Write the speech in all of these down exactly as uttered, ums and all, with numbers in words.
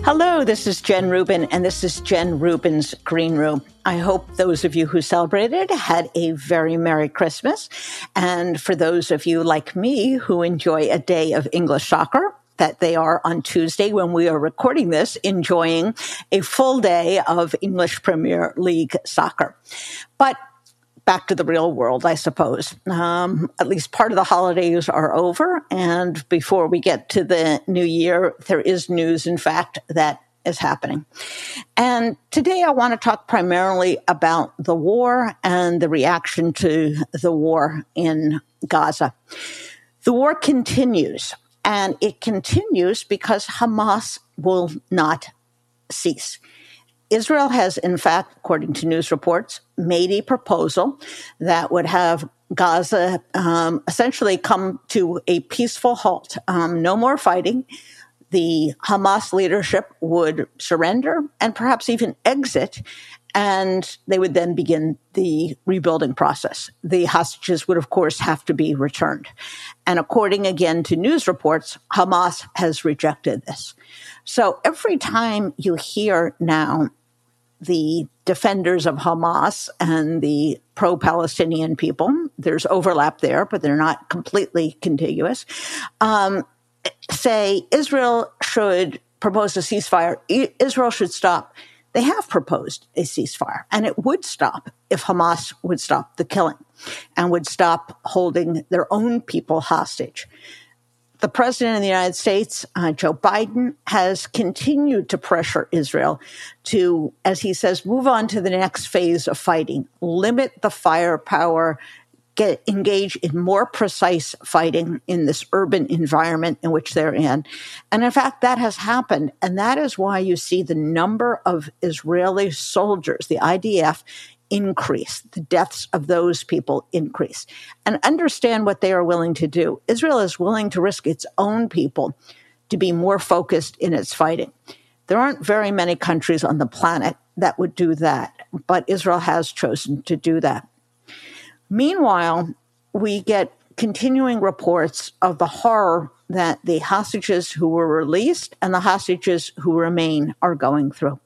Hello, this is Jen Rubin, and this is Jen Rubin's Green Room. I hope those of you who celebrated had a very Merry Christmas. And for those of you like me who enjoy a day of English soccer, that they are on Tuesday when we are recording this, enjoying a full day of English Premier League soccer. But back to the real world, I suppose. Um, at least part of the holidays are over. And before we get to the new year, there is news, in fact, that is happening. And today I want to talk primarily about the war and the reaction to the war in Gaza. The war continues, and it continues because Hamas will not cease. Israel has, in fact, according to news reports, made a proposal that would have Gaza um, essentially come to a peaceful halt. Um, no more fighting. The Hamas leadership would surrender and perhaps even exit, and they would then begin the rebuilding process. The hostages would, of course, have to be returned. And according, again, to news reports, Hamas has rejected this. So every time you hear now the defenders of Hamas and the pro-Palestinian people, there's overlap there, but they're not completely contiguous, um, say Israel should propose a ceasefire. Israel should stop. They have proposed a ceasefire, and it would stop if Hamas would stop the killing and would stop holding their own people hostage. The president of the United States, uh, Joe Biden, has continued to pressure Israel to, as he says, move on to the next phase of fighting, limit the firepower, get engage in more precise fighting in this urban environment in which they're in. And in fact, that has happened. And that is why you see the number of Israeli soldiers, the I D F, increase, the deaths of those people increase. And understand what they are willing to do. Israel is willing to risk its own people to be more focused in its fighting. There aren't very many countries on the planet that would do that, but Israel has chosen to do that. Meanwhile, we get continuing reports of the horror that the hostages who were released and the hostages who remain are going through.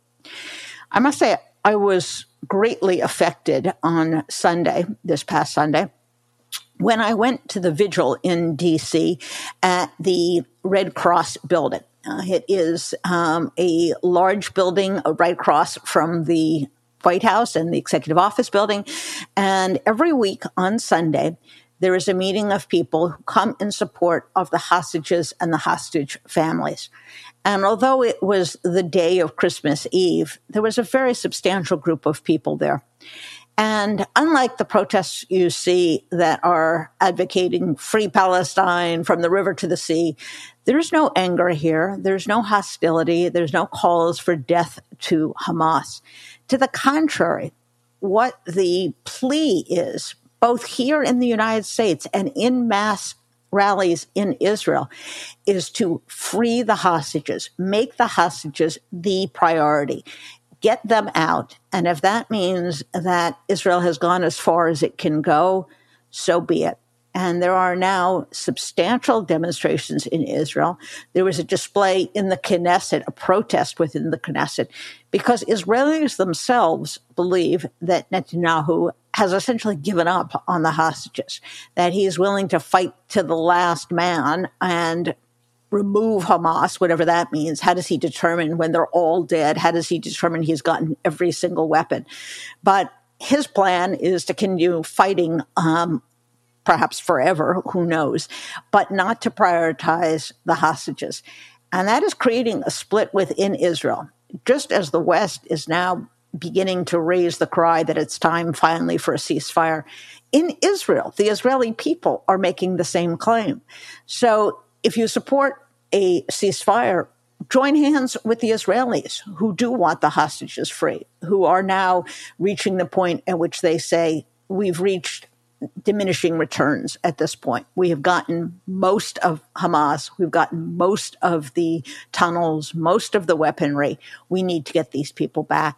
I must say, I was greatly affected on Sunday, this past Sunday, when I went to the vigil in D C at the Red Cross building. Uh, it is um, a large building, right across from the White House and the Executive Office building. And every week on Sunday, there is a meeting of people who come in support of the hostages and the hostage families. And although it was the day of Christmas Eve, there was a very substantial group of people there. And unlike the protests you see that are advocating free Palestine from the river to the sea, there's no anger here. There's no hostility. There's no calls for death to Hamas. To the contrary, what the plea is, both here in the United States and in mass rallies in Israel, is to free the hostages, make the hostages the priority, get them out. And if that means that Israel has gone as far as it can go, so be it. And there are now substantial demonstrations in Israel. There was a display in the Knesset, a protest within the Knesset, because Israelis themselves believe that Netanyahu has essentially given up on the hostages, that he is willing to fight to the last man and remove Hamas, whatever that means. How does he determine when they're all dead? How does he determine he's gotten every single weapon? But his plan is to continue fighting um perhaps forever, who knows, but not to prioritize the hostages. And that is creating a split within Israel, just as the West is now beginning to raise the cry that it's time finally for a ceasefire. In Israel, the Israeli people are making the same claim. So if you support a ceasefire, join hands with the Israelis who do want the hostages free, who are now reaching the point at which they say, we've reached diminishing returns at this point. We have gotten most of Hamas. We've gotten most of the tunnels, most of the weaponry. We need to get these people back.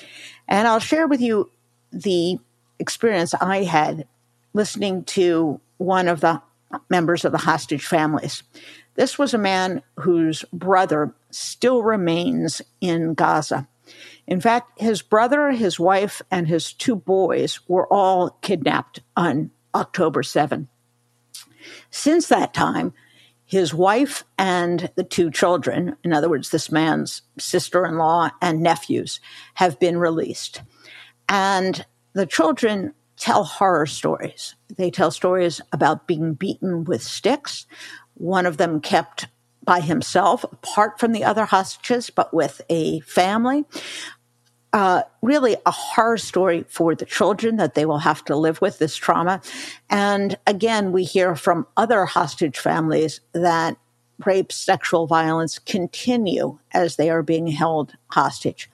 And I'll share with you the experience I had listening to one of the members of the hostage families. This was a man whose brother still remains in Gaza. In fact, his brother, his wife, and his two boys were all kidnapped on October seventh. Since that time, his wife and the two children, in other words, this man's sister-in-law and nephews, have been released. And the children tell horror stories. They tell stories about being beaten with sticks. One of them kept by himself, apart from the other hostages, but with a family. Uh, really a horror story for the children that they will have to live with this trauma. And again, we hear from other hostage families that rape, sexual violence continue as they are being held hostage.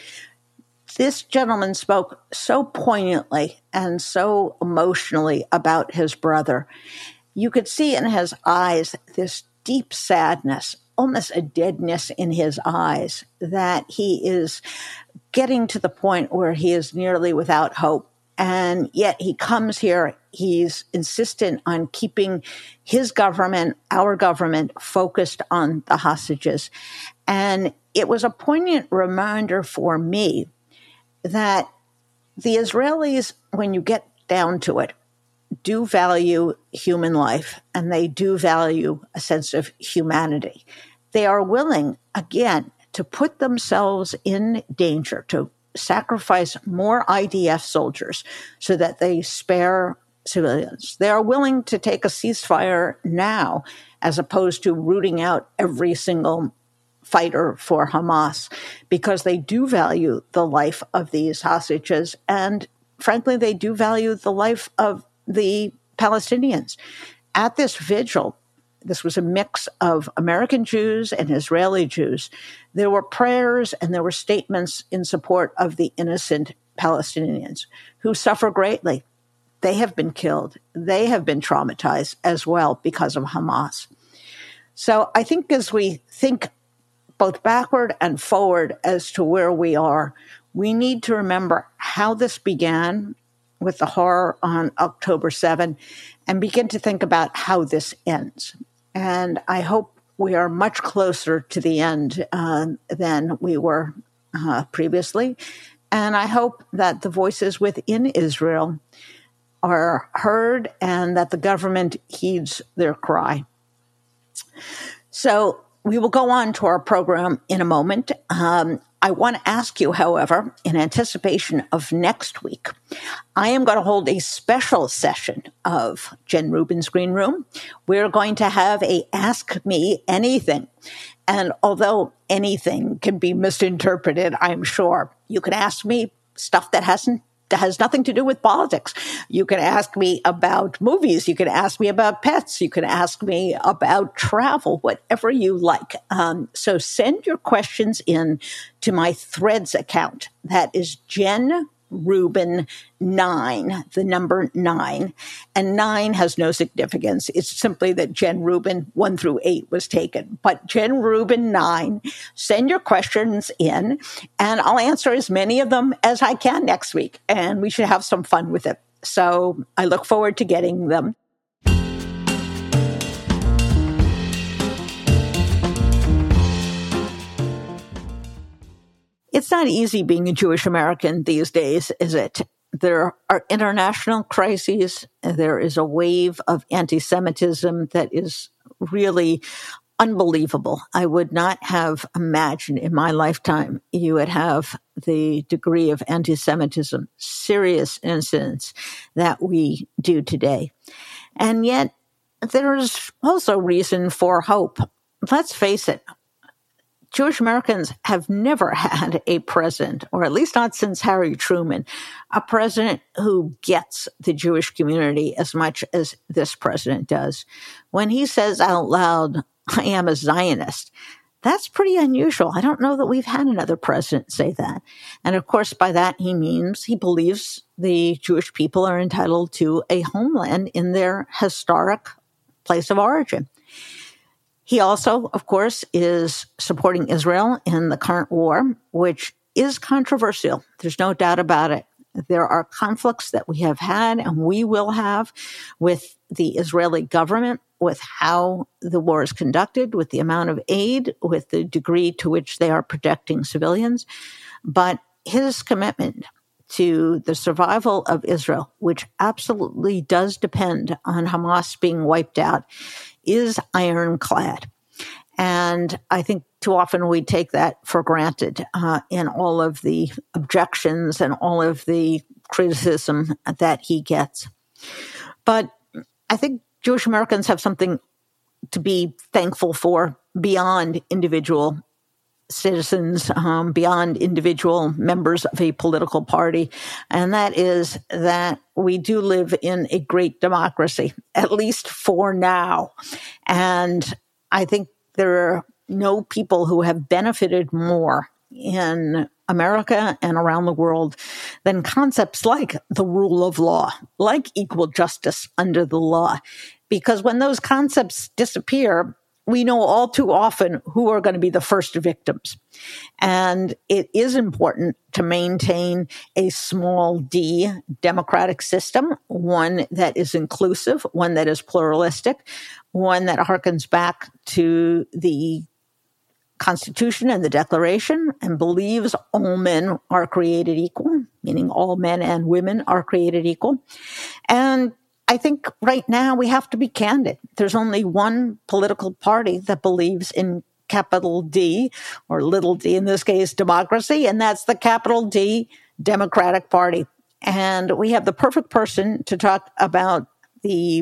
This gentleman spoke so poignantly and so emotionally about his brother. You could see in his eyes this deep sadness, almost a deadness in his eyes, that he is getting to the point where he is nearly without hope. And yet he comes here, he's insistent on keeping his government, our government, focused on the hostages. And it was a poignant reminder for me that the Israelis, when you get down to it, do value human life, and they do value a sense of humanity. They are willing, again, to put themselves in danger, to sacrifice more I D F soldiers so that they spare civilians. They are willing to take a ceasefire now as opposed to rooting out every single fighter for Hamas, because they do value the life of these hostages. And frankly, they do value the life of the Palestinians. At this vigil, this was a mix of American Jews and Israeli Jews. There were prayers and there were statements in support of the innocent Palestinians who suffer greatly. They have been killed. They have been traumatized as well because of Hamas. So I think as we think both backward and forward as to where we are, we need to remember how this began with the horror on October seventh and begin to think about how this ends. And I hope we are much closer to the end uh, than we were uh, previously. And I hope that the voices within Israel are heard and that the government heeds their cry. So we will go on to our program in a moment. Um, I want to ask you, however, in anticipation of next week, I am going to hold a special session of Jen Rubin's Green Room. We're going to have a Ask Me Anything. And although anything can be misinterpreted, I'm sure, you can ask me stuff that hasn't that has nothing to do with politics. You can ask me about movies. You can ask me about pets. You can ask me about travel, whatever you like. Um, so send your questions in to my Threads account. That is Jen Rubin nine, the number nine. And nine has no significance. It's simply that Jen Rubin one through eight was taken. But Jen Rubin nine, send your questions in, and I'll answer as many of them as I can next week. And we should have some fun with it. So I look forward to getting them. It's not easy being a Jewish American these days, is it? There are international crises. There is a wave of anti-Semitism that is really unbelievable. I would not have imagined in my lifetime you would have the degree of anti-Semitism, serious incidents that we do today. And yet there's also reason for hope. Let's face it. Jewish Americans have never had a president, or at least not since Harry Truman, a president who gets the Jewish community as much as this president does. When he says out loud, I am a Zionist, that's pretty unusual. I don't know that we've had another president say that. And of course, by that he means he believes the Jewish people are entitled to a homeland in their historic place of origin. He also, of course, is supporting Israel in the current war, which is controversial. There's no doubt about it. There are conflicts that we have had and we will have with the Israeli government, with how the war is conducted, with the amount of aid, with the degree to which they are protecting civilians. But his commitment to the survival of Israel, which absolutely does depend on Hamas being wiped out, is ironclad. And I think too often we take that for granted uh, in all of the objections and all of the criticism that he gets. But I think Jewish Americans have something to be thankful for beyond individual citizens, um, beyond individual members of a political party. And that is that we do live in a great democracy, at least for now. And I think there are no people who have benefited more in America and around the world than concepts like the rule of law, like equal justice under the law. Because when those concepts disappear, we know all too often who are going to be the first victims. And it is important to maintain a small d democratic system, one that is inclusive, one that is pluralistic, one that harkens back to the Constitution and the Declaration and believes all men are created equal, meaning all men and women are created equal. And I think right now we have to be candid. There's only one political party that believes in capital D, or little d in this case, democracy, and that's the capital D Democratic Party. And we have the perfect person to talk about the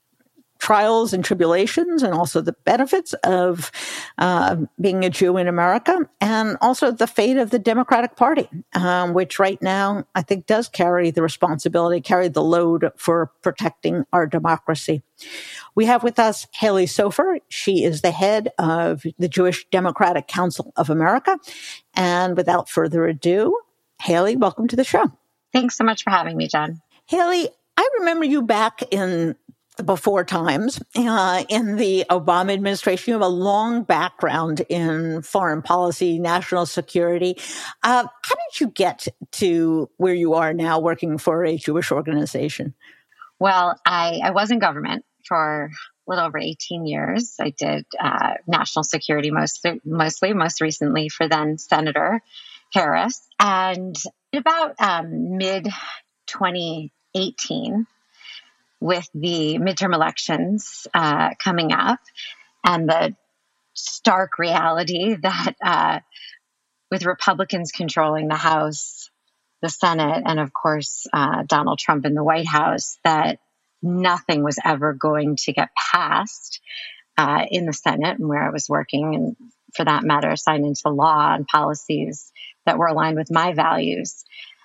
trials and tribulations and also the benefits of uh, being a Jew in America, and also the fate of the Democratic Party, um, which right now I think does carry the responsibility, carry the load for protecting our democracy. We have with us Haley Sofer. She is the head of the Jewish Democratic Council of America. And without further ado, Haley, welcome to the show. Thanks so much for having me, Jen. Haley, I remember you back in before times, uh, in the Obama administration. You have a long background in foreign policy, national security. Uh, how did you get to where you are now working for a Jewish organization? Well, I, I was in government for a little over eighteen years. I did uh, national security mostly, mostly, most recently for then Senator Harris. And about um, mid twenty eighteen, with the midterm elections uh, coming up and the stark reality that uh, with Republicans controlling the House, the Senate, and of course, uh, Donald Trump in the White House, that nothing was ever going to get passed uh, in the Senate and where I was working, and for that matter, signed into law and policies that were aligned with my values.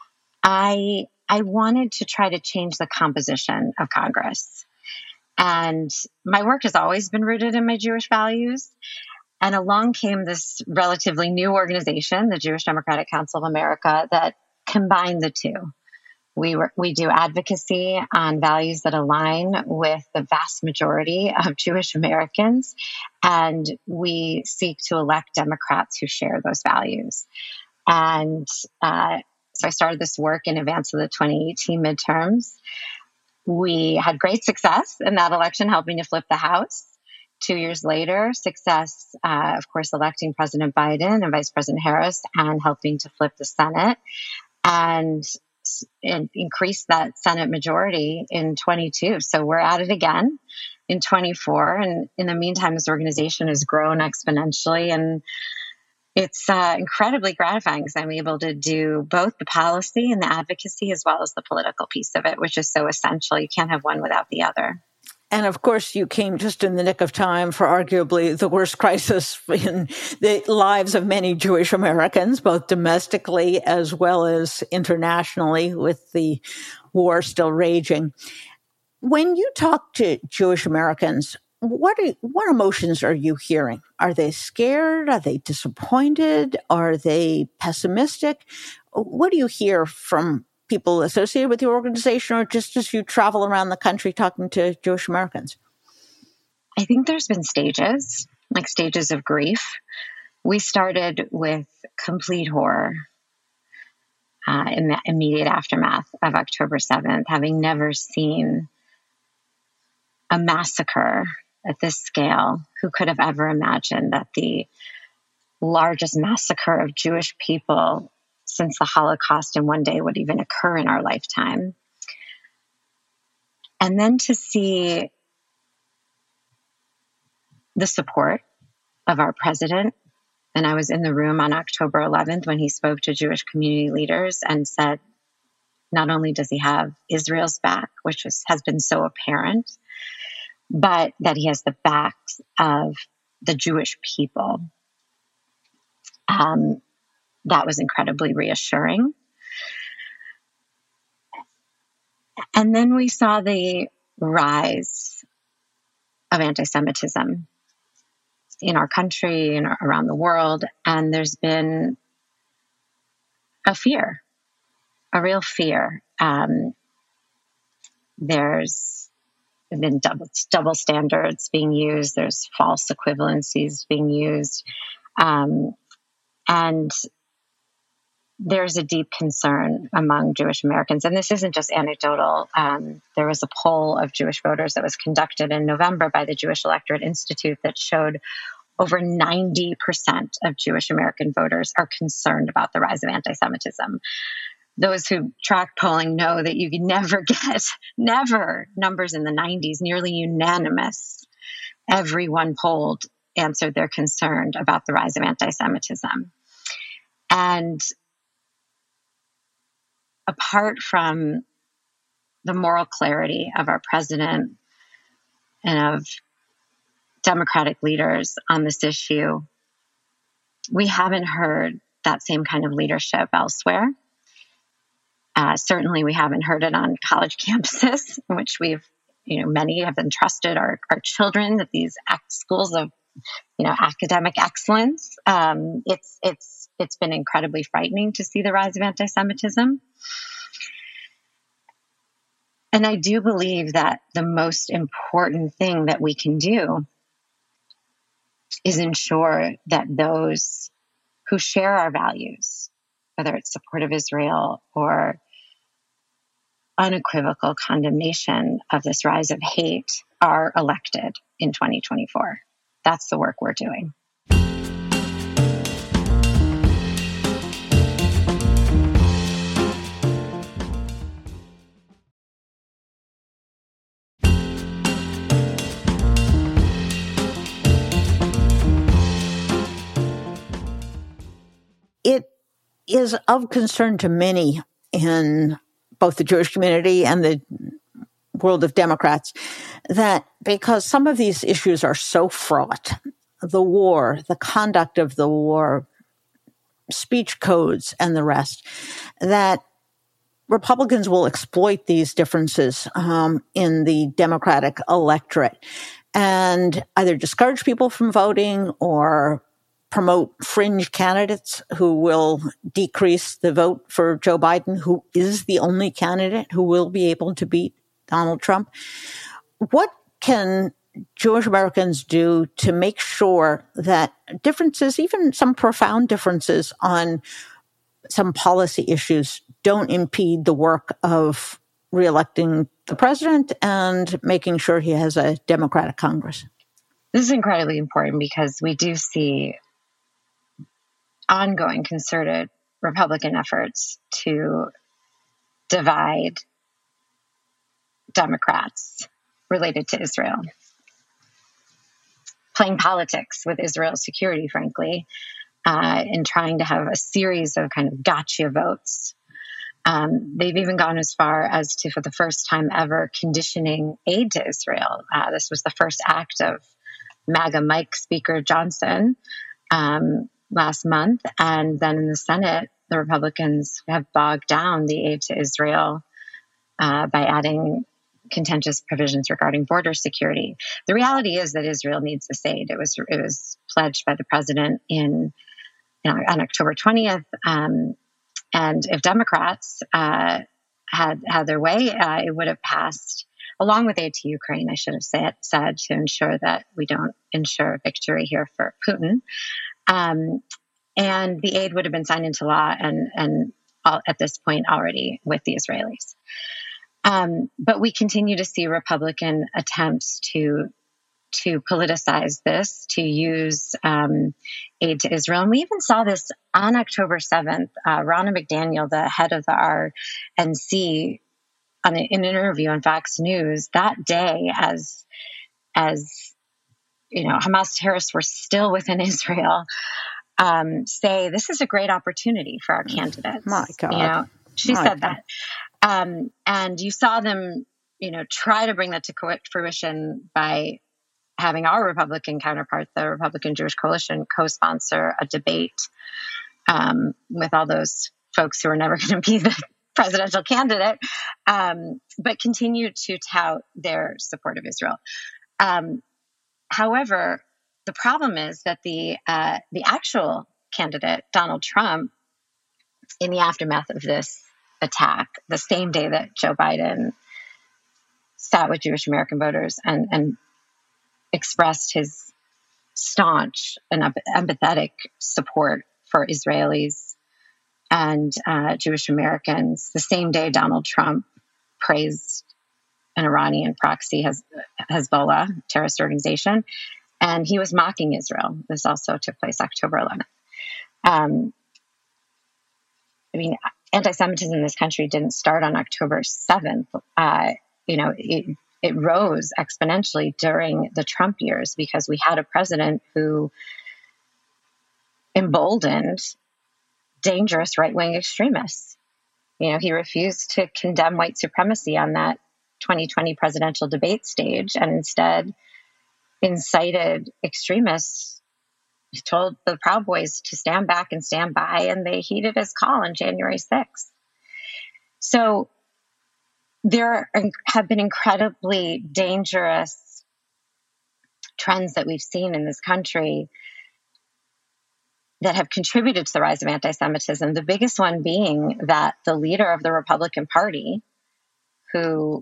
I I wanted to try to change the composition of Congress. And my work has always been rooted in my Jewish values. And along came this relatively new organization, the Jewish Democratic Council of America, that combined the two. We were, we do advocacy on values that align with the vast majority of Jewish Americans, and we seek to elect Democrats who share those values. And uh, so I started this work in advance of the twenty eighteen midterms. We had great success in that election, helping to flip the House. Two years later, success, uh, of course, electing President Biden and Vice President Harris and helping to flip the Senate and, and increase that Senate majority in twenty-two. So we're at it again in twenty-four. And in the meantime, this organization has grown exponentially, and it's uh, incredibly gratifying because I'm able to do both the policy and the advocacy as well as the political piece of it, which is so essential. You can't have one without the other. And of course, you came just in the nick of time for arguably the worst crisis in the lives of many Jewish Americans, both domestically as well as internationally, with the war still raging. When you talk to Jewish Americans, What are, what emotions are you hearing? Are they scared? Are they disappointed? Are they pessimistic? What do you hear from people associated with your organization, or just as you travel around the country talking to Jewish Americans? I think there's been stages, like stages of grief. We started with complete horror. uh, in the immediate aftermath of October seventh, having never seen a massacre at this scale. Who could have ever imagined that the largest massacre of Jewish people since the Holocaust in one day would even occur in our lifetime? And then to see the support of our president. And I was in the room on October eleventh when he spoke to Jewish community leaders and said, not only does he have Israel's back, which is, has been so apparent, but that he has the backs of the Jewish people. Um, that was incredibly reassuring. And then we saw the rise of anti-Semitism in our country and around the world. And there's been a fear, a real fear. Um, there's been double, double standards being used. There's false equivalencies being used. Um, and there's a deep concern among Jewish Americans. And this isn't just anecdotal. Um, there was a poll of Jewish voters that was conducted in November by the Jewish Electorate Institute that showed over ninety percent of Jewish American voters are concerned about the rise of anti-Semitism. Those who track polling know that you can never get, never numbers in the nineties, nearly unanimous. Everyone polled answered they're concerned about the rise of anti-Semitism. And apart from the moral clarity of our president and of Democratic leaders on this issue, we haven't heard that same kind of leadership elsewhere. Uh, certainly, we haven't heard it on college campuses, in which we've, you know, many have entrusted our, our children at these act schools of, you know, academic excellence. Um, it's it's it's been incredibly frightening to see the rise of anti-Semitism. And I do believe that the most important thing that we can do is ensure that those who share our values, whether it's support of Israel or unequivocal condemnation of this rise of hate, are elected in twenty twenty-four. That's the work we're doing. It is of concern to many in both the Jewish community and the world of Democrats that because some of these issues are so fraught, the war, the conduct of the war, speech codes, and the rest, that Republicans will exploit these differences um, in the Democratic electorate and either discourage people from voting or promote fringe candidates who will decrease the vote for Joe Biden, who is the only candidate who will be able to beat Donald Trump. What can Jewish Americans do to make sure that differences, even some profound differences on some policy issues, don't impede the work of reelecting the president and making sure he has a Democratic Congress? This is incredibly important because we do see ongoing concerted Republican efforts to divide Democrats related to Israel. Playing politics with Israel's security, frankly, uh, and trying to have a series of kind of gotcha votes. Um, they've even gone as far as to, for the first time ever, conditioning aid to Israel. Uh, this was the first act of MAGA Mike Speaker Johnson um, last month. And then in the Senate, the Republicans have bogged down the aid to Israel uh, by adding contentious provisions regarding border security. The reality is that Israel needs this aid. It was it was pledged by the president in, you know, on October twentieth. Um, and if Democrats uh, had had their way, uh, it would have passed along with aid to Ukraine. I should have said, said to ensure that we don't ensure victory here for Putin. Um, and the aid would have been signed into law and and all, at this point already with the Israelis. Um, but we continue to see Republican attempts to to politicize this, to use um, aid to Israel. And we even saw this on October seventh. Uh, Ronna McDaniel, the head of the R N C, on an, in an interview on Fox News that day, as as you know, Hamas terrorists were still within Israel, um, say this is a great opportunity for our candidates. My God, you know, she My said God. that, um, and you saw them, you know, try to bring that to fruition by having our Republican counterpart, the Republican Jewish Coalition, co-sponsor a debate um, with all those folks who are never going to be the presidential candidate, um, but continue to tout their support of Israel. Um, however, the problem is that the uh, the actual candidate, Donald Trump, in the aftermath of this attack, the same day that Joe Biden sat with Jewish American voters and, and expressed his staunch and empathetic support for Israelis and uh, Jewish Americans, the same day Donald Trump praised an Iranian proxy, Hezbollah, terrorist organization, and he was mocking Israel. This also took place October eleventh. Um, I mean, anti-Semitism in this country didn't start on October seventh. Uh, you know, it, it rose exponentially during the Trump years because we had a president who emboldened dangerous right-wing extremists. You know, he refused to condemn white supremacy on that twenty twenty presidential debate stage and instead incited extremists. He told the Proud Boys to stand back and stand by, and they heeded his call on January sixth. So there have been incredibly dangerous trends that we've seen in this country that have contributed to the rise of anti-Semitism. The biggest one being that the leader of the Republican Party, who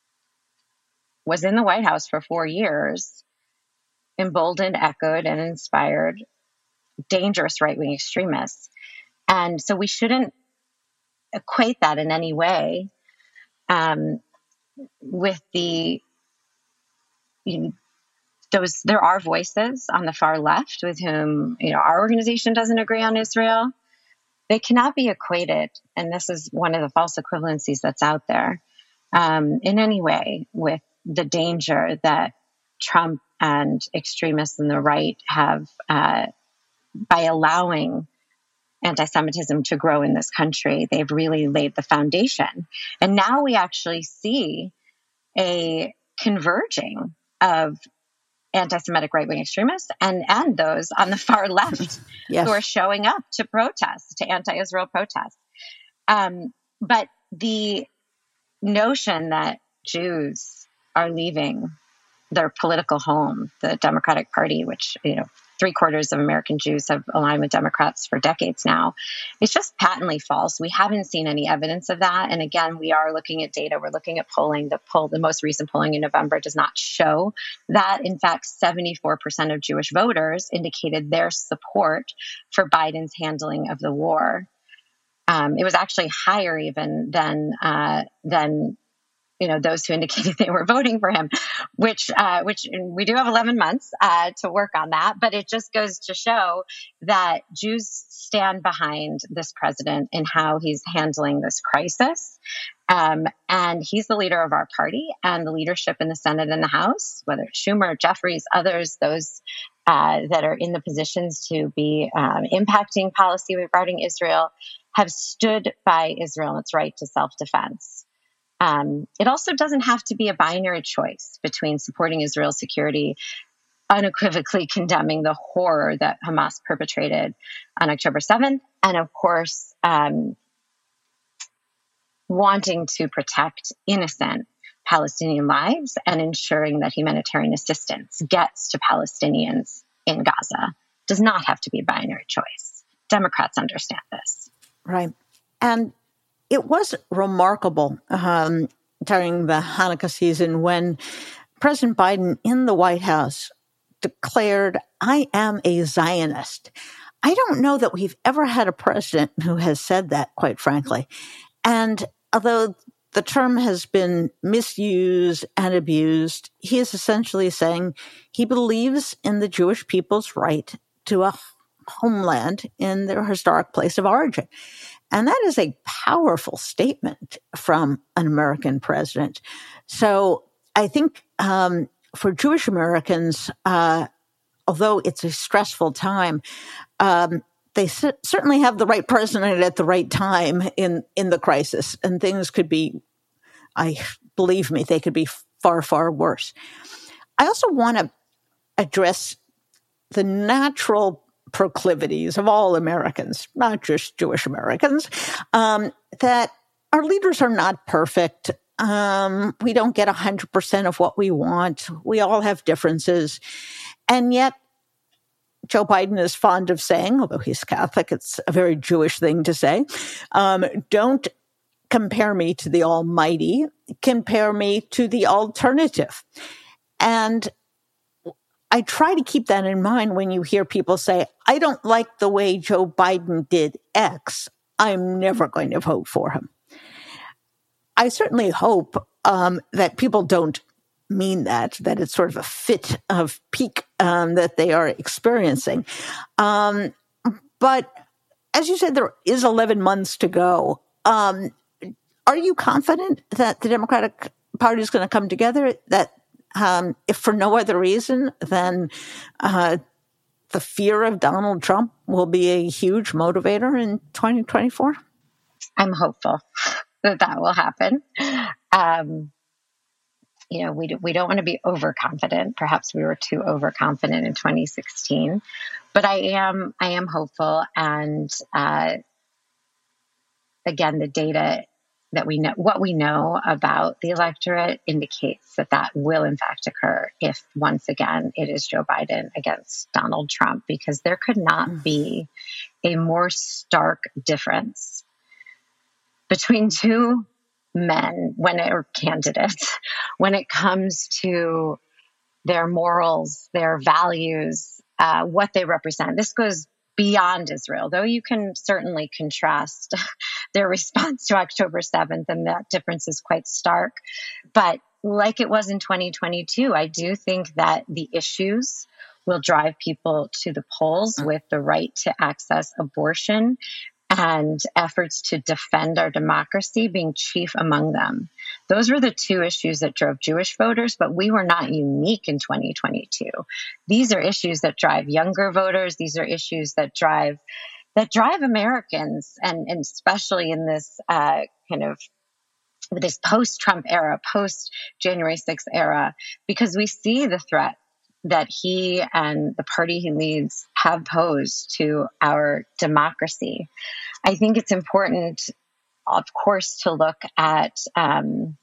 was in the White House for four years, emboldened, echoed, and inspired dangerous right-wing extremists. And so we shouldn't equate that in any way um, with the, you know, those, there are voices on the far left with whom, you know, our organization doesn't agree on Israel. They cannot be equated, and this is one of the false equivalencies that's out there, um, in any way with the danger that Trump and extremists on the right have uh, by allowing anti-Semitism to grow in this country. They've really laid the foundation. And now we actually see a converging of anti-Semitic right-wing extremists and, and those on the far left yes. who are showing up to protest, to anti-Israel protests. Um, but the notion that Jews are leaving their political home, the Democratic Party, which, you know, three quarters of American Jews have aligned with Democrats for decades now, it's just patently false. We haven't seen any evidence of that. And again, we are looking at data. We're looking at polling. The poll, the most recent polling in November does not show that. In fact, seventy-four percent of Jewish voters indicated their support for Biden's handling of the war. Um, it was actually higher even than uh, than you know, those who indicated they were voting for him, which uh, which we do have eleven months uh, to work on that. But it just goes to show that Jews stand behind this president in how he's handling this crisis. Um, and he's the leader of our party, and the leadership in the Senate and the House, whether it's Schumer, Jeffries, others, those uh, that are in the positions to be um, impacting policy regarding Israel, have stood by Israel and its right to self-defense. Um, it also doesn't have to be a binary choice between supporting Israel's security, unequivocally condemning the horror that Hamas perpetrated on October seventh, and of course, um, wanting to protect innocent Palestinian lives and ensuring that humanitarian assistance gets to Palestinians in Gaza. It does not have to be a binary choice. Democrats understand this. Right. And it was remarkable um, during the Hanukkah season when President Biden in the White House declared, "I am a Zionist." I don't know that we've ever had a president who has said that, quite frankly. And although the term has been misused and abused, he is essentially saying he believes in the Jewish people's right to a homeland in their historic place of origin. And that is a powerful statement from an American president. So I think um, for Jewish Americans, uh, although it's a stressful time, um, they c- certainly have the right president at the right time in, in the crisis. And things could be, I believe me, they could be far, far worse. I also want to address the natural proclivities of all Americans, not just Jewish Americans, um, that our leaders are not perfect. Um, we don't get one hundred percent of what we want. We all have differences. And yet, Joe Biden is fond of saying, although he's Catholic, it's a very Jewish thing to say, um, don't compare me to the Almighty, compare me to the alternative. And I try to keep that in mind when you hear people say, I don't like the way Joe Biden did X. I'm never going to vote for him. I certainly hope um, that people don't mean that, that it's sort of a fit of pique um, that they are experiencing. Um, but as you said, there is eleven months to go. Um, are you confident that the Democratic Party is going to come together, that Um, if for no other reason than uh, the fear of Donald Trump will be a huge motivator in twenty twenty-four? I'm hopeful that that will happen. Um, you know, we, do, we don't want to be overconfident. Perhaps we were too overconfident in twenty sixteen, but I am, I am hopeful. And uh, again, the data that we know, what we know about the electorate indicates that that will in fact occur if once again it is Joe Biden against Donald Trump, because there could not be a more stark difference between two men when it, or candidates when it comes to their morals, their values, uh, what they represent. This goes beyond Israel, though you can certainly contrast their response to October seventh, and that difference is quite stark. But like it was in twenty twenty-two, I do think that the issues will drive people to the polls, with the right to access abortion and efforts to defend our democracy being chief among them. Those were the two issues that drove Jewish voters, but we were not unique in twenty twenty-two. These are issues that drive younger voters. These are issues that drive that drive Americans, and, and especially in this uh, kind of this post-Trump era, post-January sixth era, because we see the threat that he and the party he leads have posed to our democracy. I think it's important, of course, to look at um,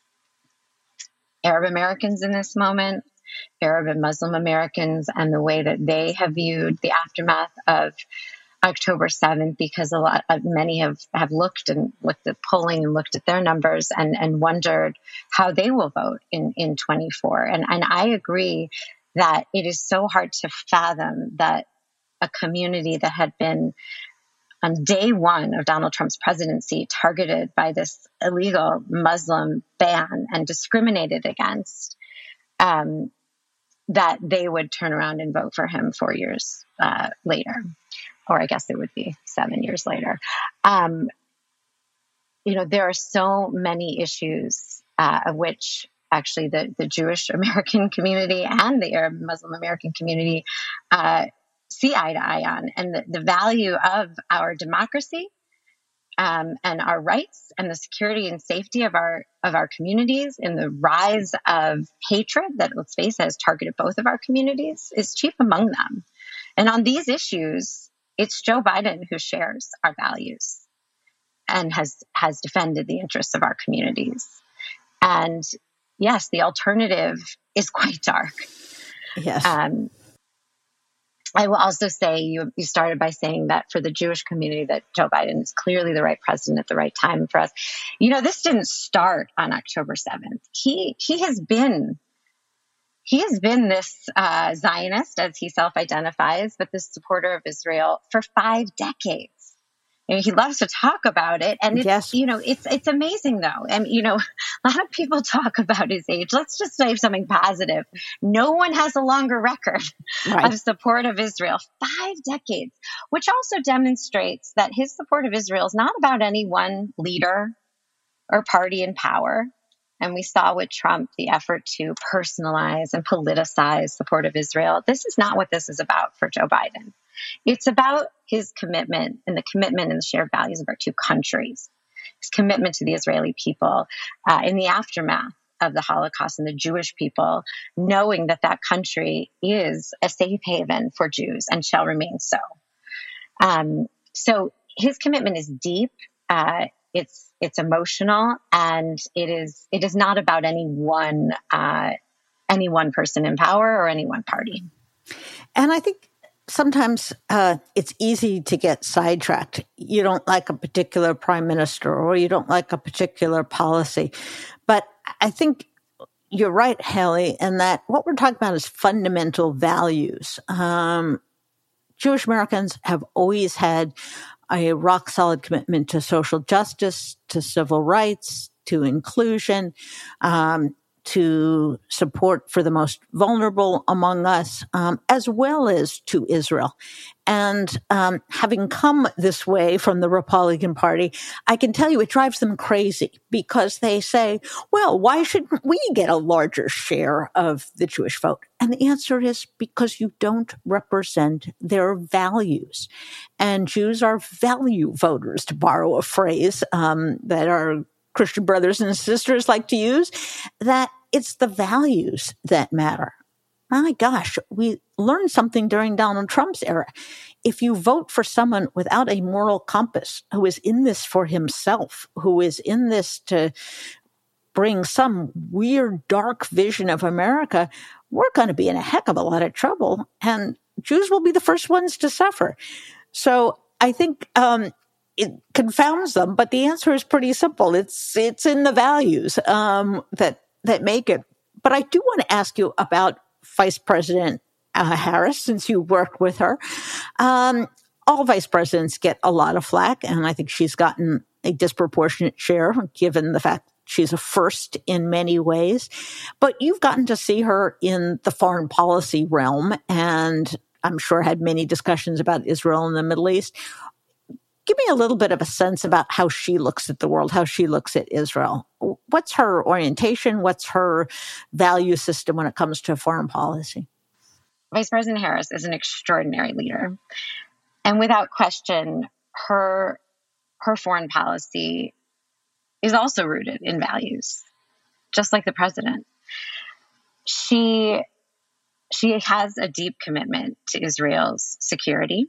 Arab Americans in this moment, Arab and Muslim Americans, and the way that they have viewed the aftermath of October seventh, because a lot of many have, have looked and looked at polling and looked at their numbers and, and wondered how they will vote in, in twenty-four. And, and I agree that it is so hard to fathom that a community that had been on day one of Donald Trump's presidency targeted by this illegal Muslim ban and discriminated against, um, that they would turn around and vote for him four years uh, later. Or I guess it would be seven years later. Um, you know, there are so many issues uh, of which actually the, the Jewish American community and the Arab Muslim American community uh, see eye to eye on. And the, the value of our democracy um, and our rights and the security and safety of our of our communities, and the rise of hatred that, let's face it, has targeted both of our communities, is chief among them. And on these issues, it's Joe Biden who shares our values and has, has defended the interests of our communities. And yes, the alternative is quite dark. Yes. Um, I will also say you, you started by saying that for the Jewish community, that Joe Biden is clearly the right president at the right time for us. You know, this didn't start on October seventh. He, he has been he has been this uh, Zionist, as he self-identifies, but this supporter of Israel for five decades. And he loves to talk about it. And it's, Yes. you know, it's, it's amazing though. And, you know, a lot of people talk about his age. Let's just say something positive. No one has a longer record Right. of support of Israel. Five decades, which also demonstrates that his support of Israel is not about any one leader or party in power. And we saw with Trump the effort to personalize and politicize support of Israel. This is not what this is about for Joe Biden. It's about his commitment and the commitment and the shared values of our two countries, his commitment to the Israeli people uh, in the aftermath of the Holocaust and the Jewish people, knowing that that country is a safe haven for Jews and shall remain so. Um, so his commitment is deep. Uh, it's it's emotional, and it is it is not about any one uh, any one person in power or any one party. And I think sometimes uh, it's easy to get sidetracked. You don't like a particular prime minister or you don't like a particular policy. But I think you're right, Haley, in that what we're talking about is fundamental values. Um, Jewish Americans have always had a rock solid commitment to social justice, to civil rights, to inclusion, um, to support for the most vulnerable among us, um, as well as to Israel. And um, having come this way from the Republican Party, I can tell you it drives them crazy because they say, well, why shouldn't we get a larger share of the Jewish vote? And the answer is because you don't represent their values. And Jews are value voters, to borrow a phrase um, that our Christian brothers and sisters like to use, that it's the values that matter. My gosh, we learned something during Donald Trump's era. If you vote for someone without a moral compass, who is in this for himself, who is in this to bring some weird, dark vision of America, we're going to be in a heck of a lot of trouble, and Jews will be the first ones to suffer. So I think um, it confounds them, but the answer is pretty simple. It's it's in the values um, that that make it. But I do want to ask you about Vice President uh, Harris, since you work with her. Um, all vice presidents get a lot of flack, and I think she's gotten a disproportionate share, given the fact she's a first in many ways. But you've gotten to see her in the foreign policy realm, and I'm sure had many discussions about Israel and the Middle East. Give me a little bit of a sense about how she looks at the world, how she looks at Israel. What's her orientation? What's her value system when it comes to foreign policy? Vice President Harris is an extraordinary leader. And without question, her, her foreign policy is also rooted in values, just like the president. She, she has a deep commitment to Israel's security.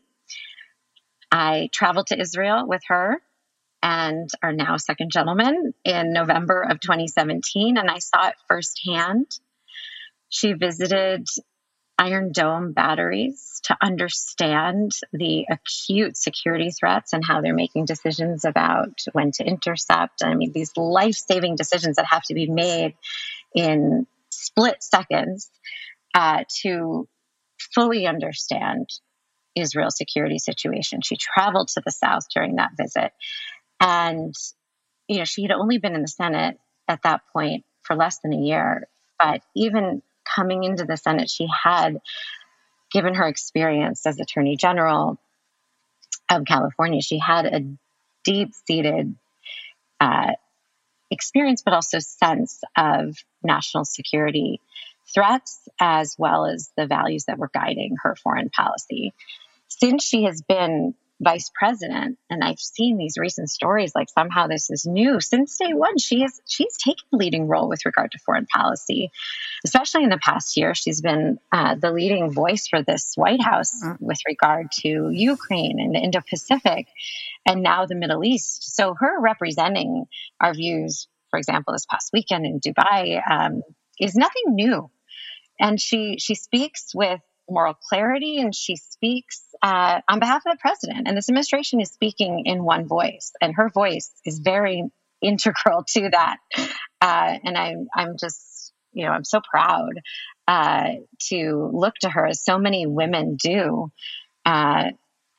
I traveled to Israel with her and our now second gentleman in November of twenty seventeen, and I saw it firsthand. She visited Iron Dome batteries to understand the acute security threats and how they're making decisions about when to intercept. I mean, these life-saving decisions that have to be made in split seconds uh, to fully understand Israel's security situation. She traveled to the South during that visit. And, you know, she had only been in the Senate at that point for less than a year. But even coming into the Senate, she had, given her experience as Attorney General of California, she had a deep-seated uh, experience, but also sense of national security threats, as well as the values that were guiding her foreign policy. Since she has been vice president, and I've seen these recent stories like somehow this is new, since day one, she is she's taken a leading role with regard to foreign policy, especially in the past year. She's been uh, the leading voice for this White House with regard to Ukraine and the Indo-Pacific, and now the Middle East. So her representing our views, for example, this past weekend in Dubai, um, is nothing new. And she she speaks with moral clarity, and she speaks uh, on behalf of the president. And this administration is speaking in one voice, and her voice is very integral to that. Uh, and I'm I'm just you know, I'm so proud uh, to look to her, as so many women do, uh,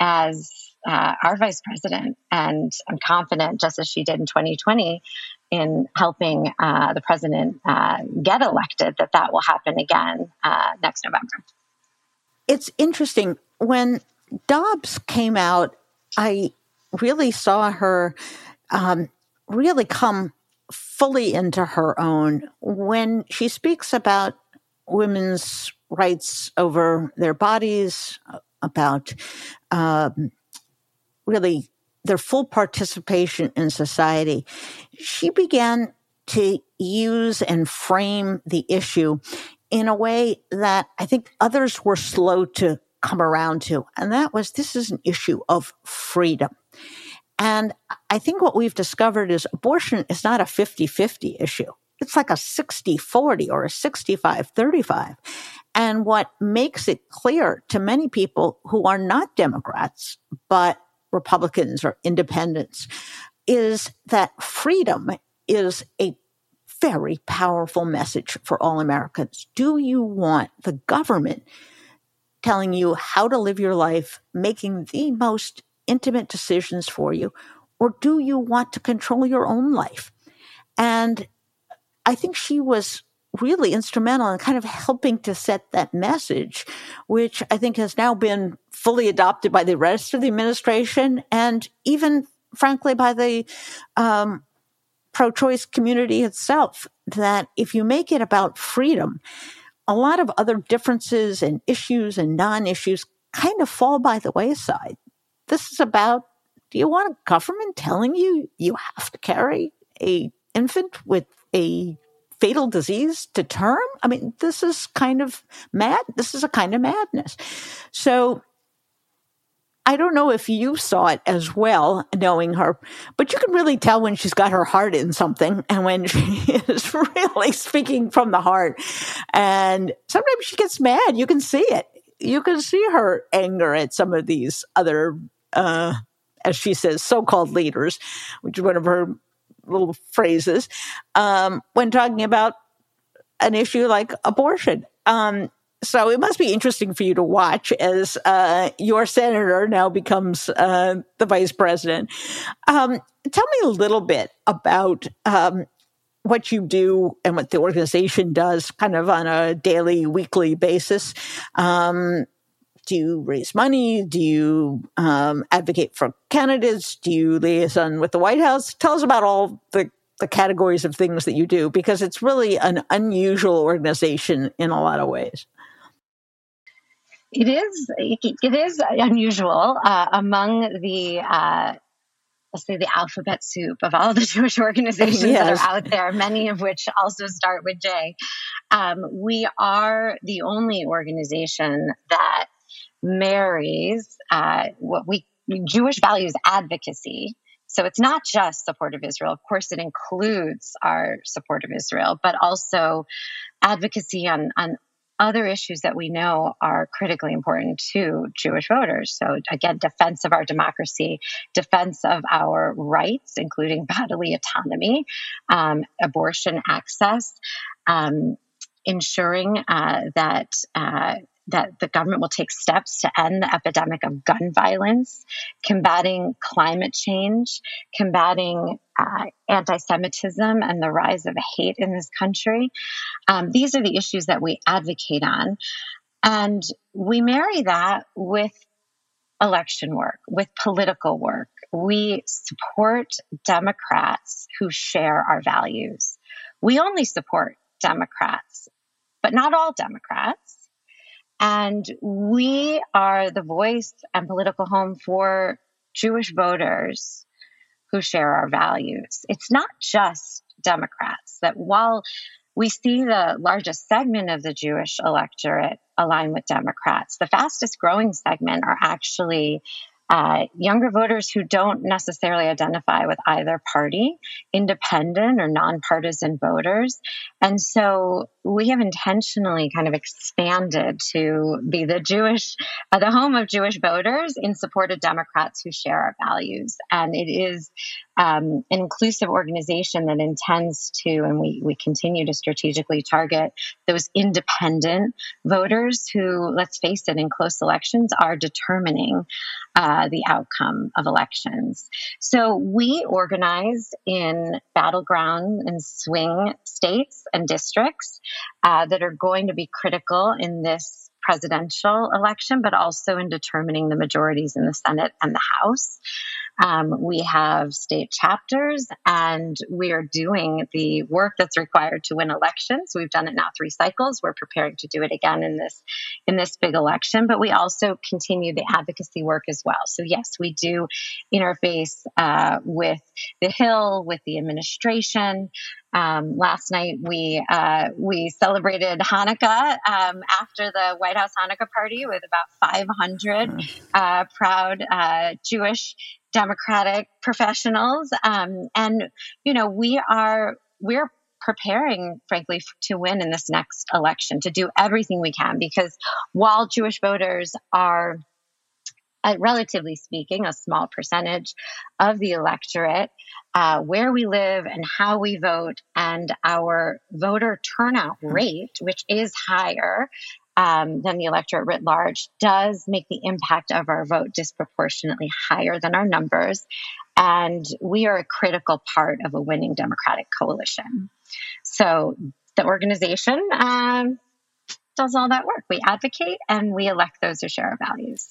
as uh, our vice president. And I'm confident, just as she did in twenty twenty, in helping uh, the president uh, get elected, that that will happen again uh, next November. It's interesting. When Dobbs came out, I really saw her um, really come fully into her own when she speaks about women's rights over their bodies, about um, really their full participation in society. She began to use and frame the issue in a way that I think others were slow to come around to. And that was, this is an issue of freedom. And I think what we've discovered is abortion is not a fifty-fifty issue. It's like a sixty forty or a sixty-five thirty-five. And what makes it clear to many people who are not Democrats, but Republicans or independents, is that freedom is a very powerful message for all Americans. Do you want the government telling you how to live your life, making the most intimate decisions for you, or do you want to control your own life? And I think she was really instrumental in kind of helping to set that message, which I think has now been fully adopted by the rest of the administration and even, frankly, by the um, pro-choice community itself, that if you make it about freedom, a lot of other differences and issues and non-issues kind of fall by the wayside. This is about, do you want a government telling you you have to carry a infant with a fatal disease to term? I mean, this is kind of mad. This is a kind of madness. So I don't know if you saw it as well, knowing her, but you can really tell when she's got her heart in something and when she is really speaking from the heart. And sometimes she gets mad. You can see it. You can see her anger at some of these other, uh, as she says, so-called leaders, which is one of her little phrases, um, when talking about an issue like abortion. Um, So it must be interesting for you to watch as uh, your senator now becomes uh, the vice president. Um, tell me a little bit about um, what you do and what the organization does kind of on a daily, weekly basis. Um, do you raise money? Do you um, advocate for candidates? Do you liaison with the White House? Tell us about all the the categories of things that you do, because it's really an unusual organization in a lot of ways. It is. It is unusual uh, among the, uh, let's say, the alphabet soup of all the Jewish organizations yes. that are out there, many of which also start with J. Um, we are the only organization that marries uh, what we Jewish values advocacy. So it's not just support of Israel. Of course, it includes our support of Israel, but also advocacy on on. other issues that we know are critically important to Jewish voters. So again, defense of our democracy, defense of our rights, including bodily autonomy, um, abortion access, um, ensuring uh, that uh, that the government will take steps to end the epidemic of gun violence, combating climate change, combating uh, anti-Semitism and the rise of hate in this country. Um, these are the issues that we advocate on. And we marry that with election work, with political work. We support Democrats who share our values. We only support Democrats, but not all Democrats. And we are the voice and political home for Jewish voters who share our values. It's not just Democrats. That while we see the largest segment of the Jewish electorate align with Democrats, the fastest growing segment are actually uh, younger voters who don't necessarily identify with either party, independent or nonpartisan voters. And so we have intentionally kind of expanded to be the Jewish, uh, the home of Jewish voters in support of Democrats who share our values. And it is um, an inclusive organization that intends to, and we, we continue to strategically target those independent voters who, let's face it, in close elections are determining uh, the outcome of elections. So we organize in battleground and swing states and districts uh, that are going to be critical in this presidential election, but also in determining the majorities in the Senate and the House. Um, we have state chapters, and we are doing the work that's required to win elections. We've done it now three cycles. We're preparing to do it again in this in this big election, but we also continue the advocacy work as well. So yes, we do interface uh, with the Hill, with the administration. Um, last night we uh, we celebrated Hanukkah um, after the White House Hanukkah party with about five hundred uh, proud uh, Jewish Democratic professionals, um, and you know we are we're preparing, frankly, to win in this next election, to do everything we can, because while Jewish voters are, Uh, relatively speaking, a small percentage of the electorate, uh, where we live and how we vote, and our voter turnout rate, which is higher um, than the electorate writ large, does make the impact of our vote disproportionately higher than our numbers. And we are a critical part of a winning Democratic coalition. So the organization um, does all that work. We advocate and we elect those who share our values.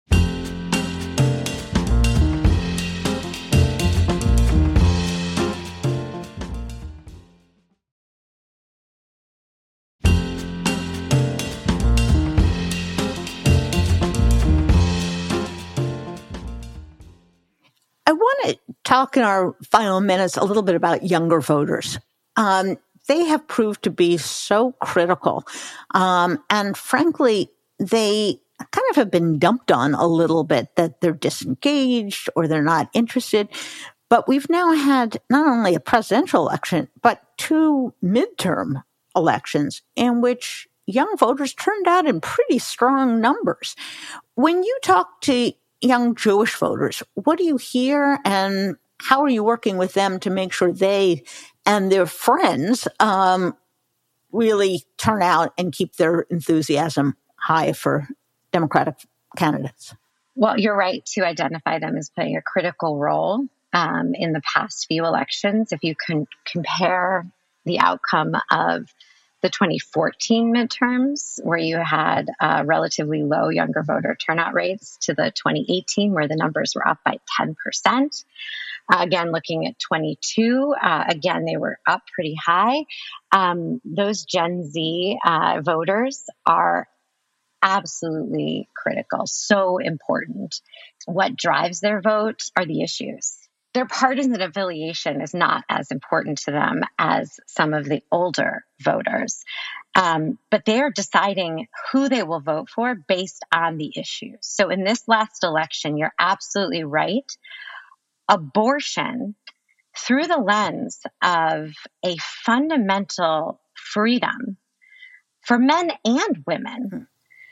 I want to talk in our final minutes a little bit about younger voters. Um, they have proved to be so critical. Um, and frankly, they kind of have been dumped on a little bit, that they're disengaged or they're not interested. But we've now had not only a presidential election, but two midterm elections in which young voters turned out in pretty strong numbers. When you talk to young Jewish voters, what do you hear, and how are you working with them to make sure they and their friends um, really turn out and keep their enthusiasm high for Democratic candidates? Well, you're right to identify them as playing a critical role um, in the past few elections. If you can compare the outcome of the twenty fourteen midterms, where you had uh, relatively low younger voter turnout rates, to the twenty eighteen, where the numbers were up by ten percent. Uh, again, looking at twenty-two, uh, again, they were up pretty high. Um, those Gen Z uh, voters are absolutely critical, so important. What drives their vote are the issues. Their partisan affiliation is not as important to them as some of the older voters. Um, but they are deciding who they will vote for based on the issues. So in this last election, you're absolutely right. Abortion, through the lens of a fundamental freedom for men and women,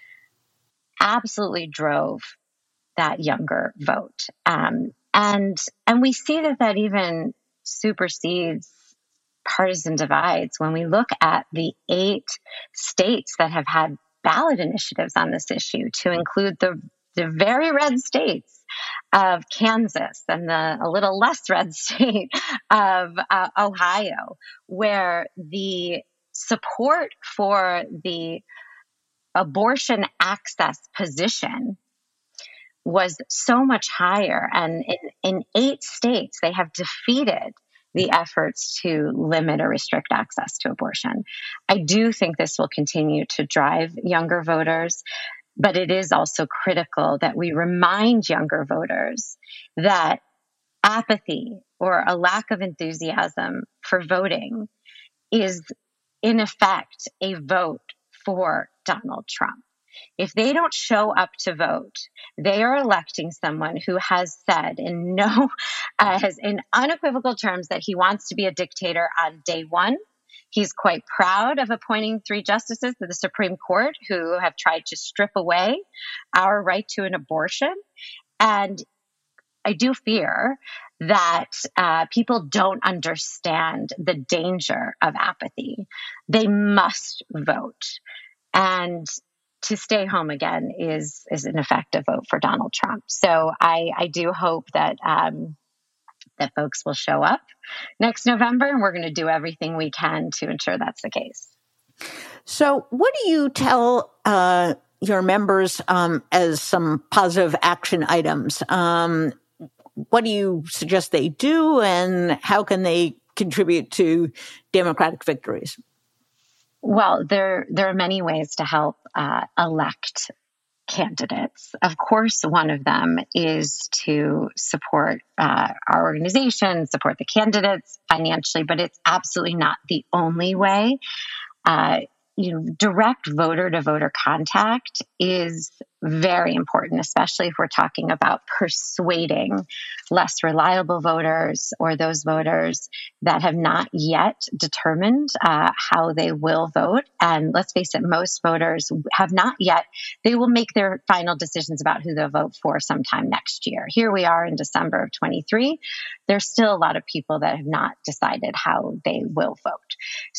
absolutely drove that younger vote. Um, and and we see that that even supersedes partisan divides when we look at the eight states that have had ballot initiatives on this issue, to include the the very red states of Kansas and the a little less red state of uh, Ohio, where the support for the abortion access position was so much higher. And in, in eight states, they have defeated the efforts to limit or restrict access to abortion. I do think this will continue to drive younger voters, but it is also critical that we remind younger voters that apathy or a lack of enthusiasm for voting is, in effect, a vote for Donald Trump. If they don't show up to vote, they are electing someone who has said in no, uh, has in unequivocal terms that he wants to be a dictator on day one. He's quite proud of appointing three justices to the Supreme Court who have tried to strip away our right to an abortion. And I do fear that uh, people don't understand the danger of apathy. They must vote. And to stay home again is is an effective vote for Donald Trump. So I, I do hope that um, that folks will show up next November, and we're going to do everything we can to ensure that's the case. So what do you tell uh, your members um, as some positive action items? Um, what do you suggest they do, and how can they contribute to Democratic victories? Well, there there are many ways to help uh, elect candidates. Of course, one of them is to support uh, our organization, support the candidates financially, but it's absolutely not the only way. Uh, you know, direct voter to voter contact is very important, especially if we're talking about persuading less reliable voters or those voters that have not yet determined uh, how they will vote. And let's face it, most voters have not yet. They will make their final decisions about who they'll vote for sometime next year. Here we are in December of twenty-three. There's still a lot of people that have not decided how they will vote.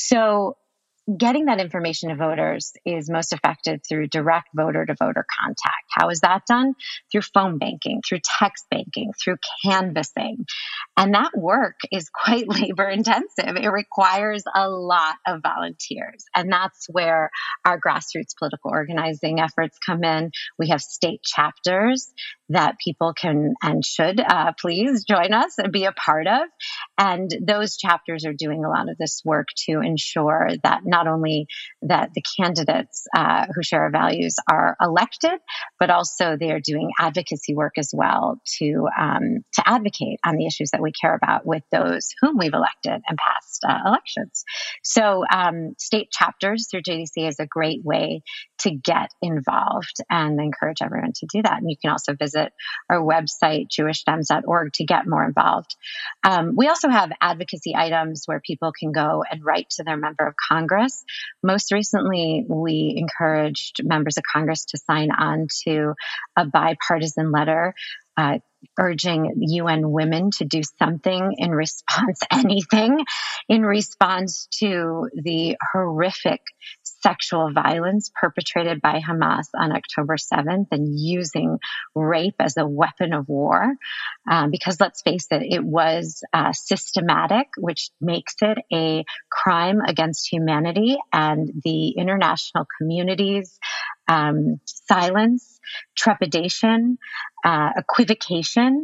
So getting that information to voters is most effective through direct voter to voter contact. How is that done? Through phone banking, through text banking, through canvassing. And that work is quite labor intensive. It requires a lot of volunteers. And that's where our grassroots political organizing efforts come in. We have state chapters that people can and should uh, please join us and be a part of. And those chapters are doing a lot of this work to ensure that not only that the candidates uh, who share our values are elected, but also they are doing advocacy work as well to um, to advocate on the issues that we care about with those whom we've elected in past uh, elections. So um, state chapters through J D C is a great way to get involved, and I encourage everyone to do that. And you can also visit our website, jewish dems dot org, to get more involved. Um, we also have advocacy items where people can go and write to their member of Congress. Most recently, we encouraged members of Congress to sign on to a bipartisan letter uh, urging U N women to do something in response, anything, in response to the horrific sexual violence perpetrated by Hamas on October seventh and using rape as a weapon of war. Um, because let's face it, it was uh, systematic, which makes it a crime against humanity, and the international community's um, silence, trepidation, uh, equivocation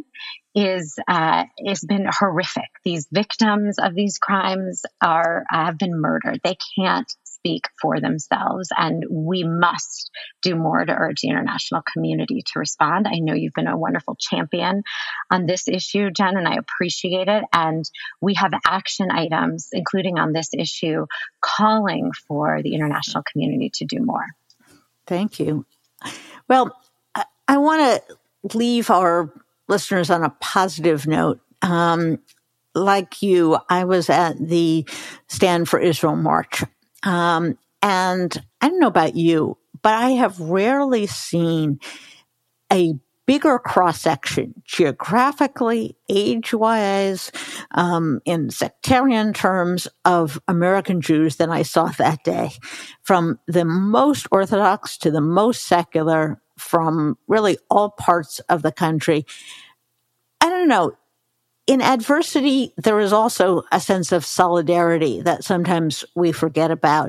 is uh, has been horrific. These victims of these crimes are uh, have been murdered. They can't speak for themselves, and we must do more to urge the international community to respond. I know you've been a wonderful champion on this issue, Jen, and I appreciate it. And we have action items, including on this issue, calling for the international community to do more. Thank you. Well, I, I want to leave our listeners on a positive note. Um, like you, I was at the Stand for Israel March. Um, and I don't know about you, but I have rarely seen a bigger cross-section geographically, age-wise, um, in sectarian terms of American Jews than I saw that day. From the most Orthodox to the most secular, from really all parts of the country. I don't know. In adversity, there is also a sense of solidarity that sometimes we forget about.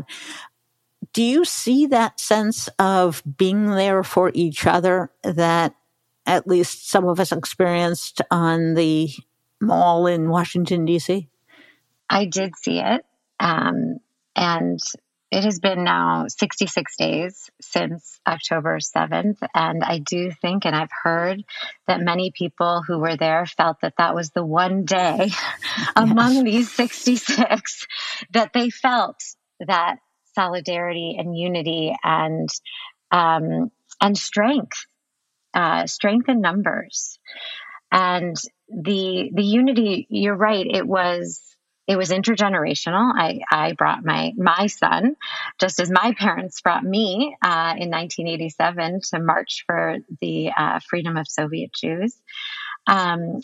Do you see that sense of being there for each other that at least some of us experienced on the mall in Washington, D C? I did see it. Um, and it has been now sixty-six days since October seventh. And I do think, and I've heard that many people who were there felt that that was the one day among yes. these sixty-six that they felt that solidarity and unity and, um, and strength, uh, strength in numbers. And the, the unity, you're right. It was, It was intergenerational. I, I brought my, my son, just as my parents brought me uh, in nineteen eighty-seven to march for the uh, freedom of Soviet Jews. Um,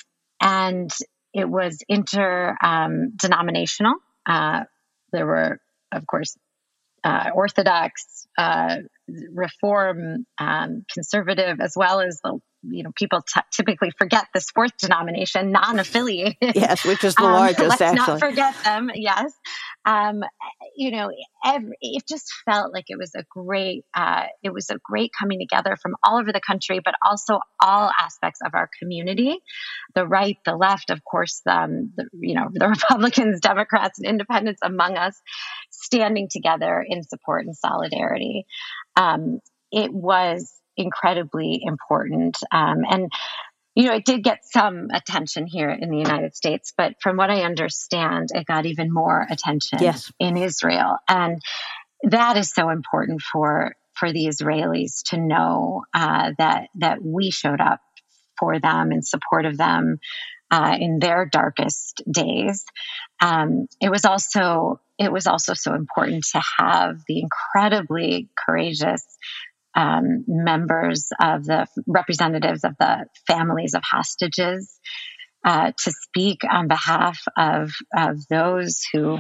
and it was inter-denominational. Um, uh, there were, of course, uh, Orthodox, uh, Reform, um, conservative, as well as the, you know, people t- typically forget this fourth denomination, non-affiliated. Yes, which is the um, largest, let's actually. not forget them. Yes. Um, you know, every, it just felt like it was a great, uh, it was a great coming together from all over the country, but also all aspects of our community, the right, the left, of course, um, the, you know, the Republicans, Democrats, and independents among us, standing together in support and solidarity. Um, it was incredibly important. Um, and, you know, it did get some attention here in the United States, but from what I understand, it got even more attention Yes. in Israel. And that is so important for, for the Israelis to know, uh, that, that we showed up for them in support of them, uh, in their darkest days. Um, it was also, it was also so important to have the incredibly courageous Um, members of the representatives of the families of hostages, uh, to speak on behalf of, of those who,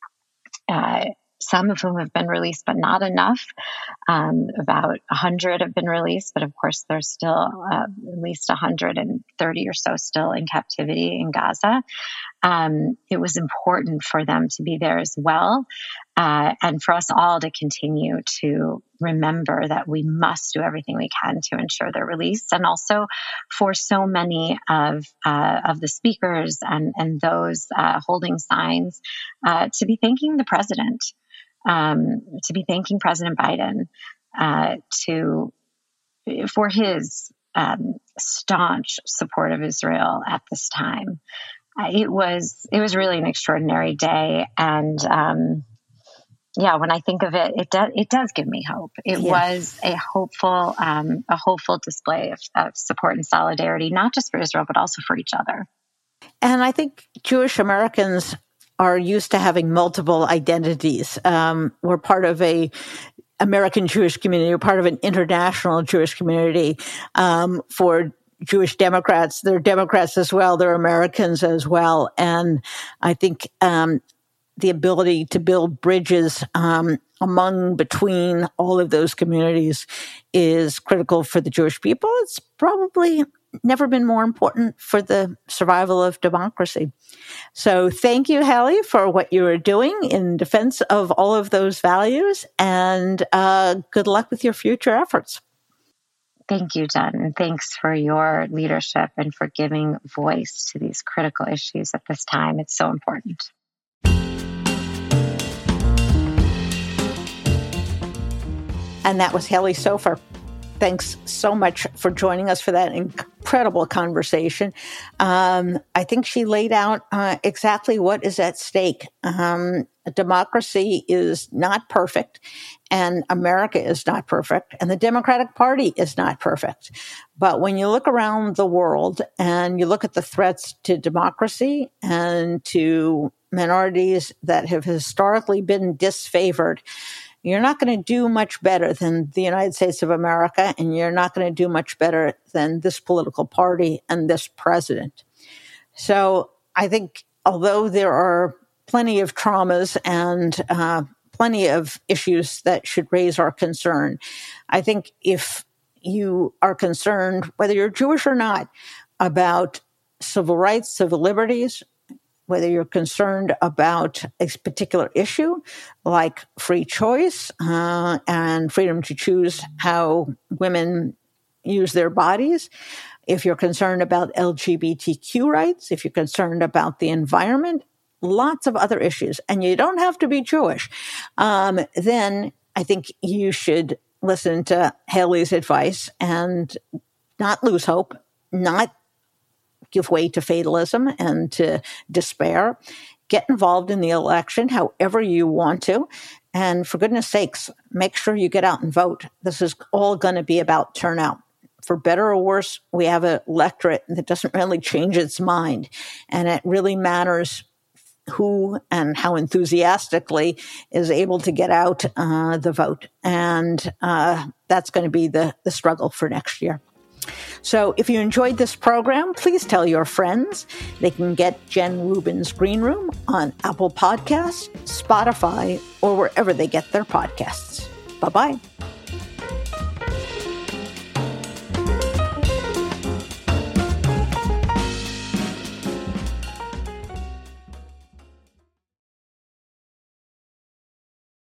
uh, some of whom have been released, but not enough. Um, about a hundred have been released, but of course there's still uh, at least one hundred thirty or so still in captivity in Gaza. Um, it was important for them to be there as well, uh, and for us all to continue to remember that we must do everything we can to ensure their release, and also for so many of uh, of the speakers and and those uh, holding signs uh, to be thanking the president, um, to be thanking President Biden, uh, to for his um, staunch support of Israel at this time. It was it was really an extraordinary day, and um, yeah, when I think of it, it does it does give me hope. It Yeah. was a hopeful um, a hopeful display of, of support and solidarity, not just for Israel but also for each other. And I think Jewish Americans are used to having multiple identities. Um, we're part of a American Jewish community. We're part of an international Jewish community. Um, for Jewish Democrats, they're Democrats as well. They're Americans as well. And I think um, the ability to build bridges um, among, between all of those communities is critical for the Jewish people. It's probably never been more important for the survival of democracy. So thank you, Hallie, for what you are doing in defense of all of those values, and uh, good luck with your future efforts. Thank you, Jen, and thanks for your leadership and for giving voice to these critical issues at this time. It's so important. And that was Hallie Sofer. Thanks so much for joining us for that incredible conversation. Um, I think she laid out uh, exactly what is at stake. Um, democracy is not perfect, and America is not perfect, and the Democratic Party is not perfect. But when you look around the world and you look at the threats to democracy and to minorities that have historically been disfavored, you're not going to do much better than the United States of America, and you're not going to do much better than this political party and this president. So I think although there are plenty of traumas and uh, plenty of issues that should raise our concern, I think if you are concerned, whether you're Jewish or not, about civil rights, civil liberties, whether you're concerned about a particular issue like free choice uh, and freedom to choose how women use their bodies, if you're concerned about L G B T Q rights, if you're concerned about the environment, lots of other issues, and you don't have to be Jewish, um, then I think you should listen to Hallie's advice and not lose hope, not give way to fatalism and to despair. Get involved in the election however you want to. And for goodness sakes, make sure you get out and vote. This is all going to be about turnout. For better or worse, we have an electorate that doesn't really change its mind. And it really matters who and how enthusiastically is able to get out uh, the vote. And uh, that's going to be the, the struggle for next year. So if you enjoyed this program, please tell your friends. They can get Jen Rubin's Green Room on Apple Podcasts, Spotify, or wherever they get their podcasts. Bye-bye.